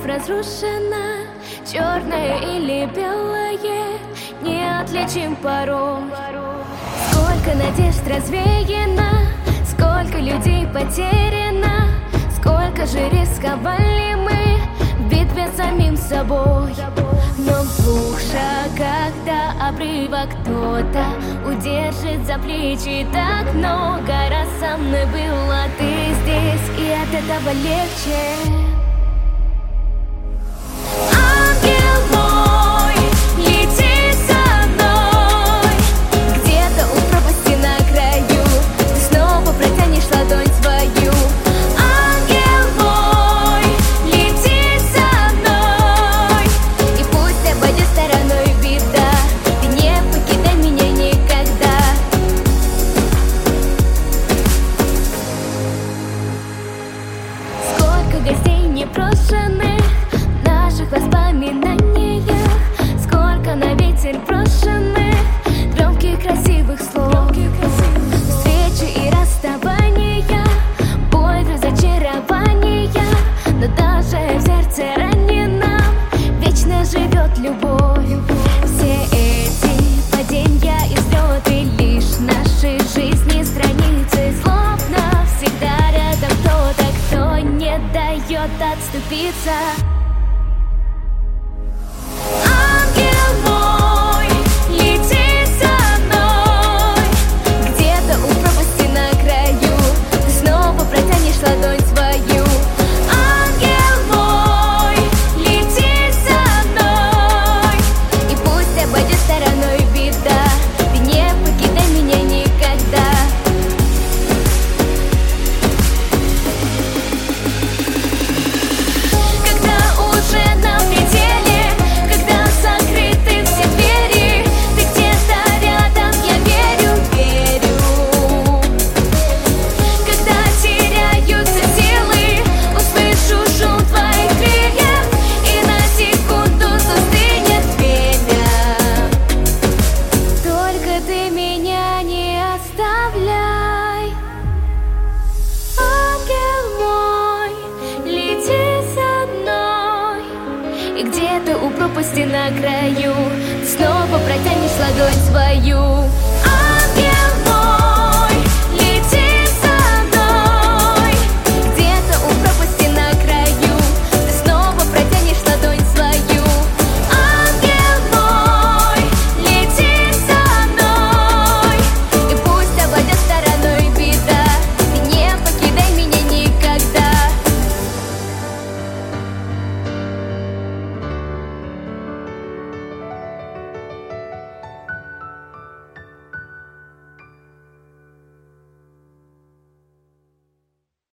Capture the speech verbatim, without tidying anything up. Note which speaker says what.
Speaker 1: вновь разрушена, черное или белое, не отличим порой. Сколько надежд развеяно, сколько людей потеряно, сколько же рисковали мы в битве с самим собой. Но глуше, когда обрыва кто-то удержит за плечи. Так много раз со мной было, ты здесь, и от этого легче. Гостей непрошенных, наших воспоминаниях, сколько на ветер брошенных громких красивых слов. Встречи и расставания, боль, разочарования, но даже в сердце раненом вечно живет любовь. Все эти падения и взлеты лишь нашей жизни страницы, словно всегда рядом кто-то, кто не дает отступиться. Ангел мой, лети со мной, где-то у пропасти на краю ты снова протянешь ладонь свою. Ангел мой, лети со мной, и пусть обойдет стороной беда, ты не покидай меня никогда. Где-то у пропасти на краю ты снова протянешь ладонь свою.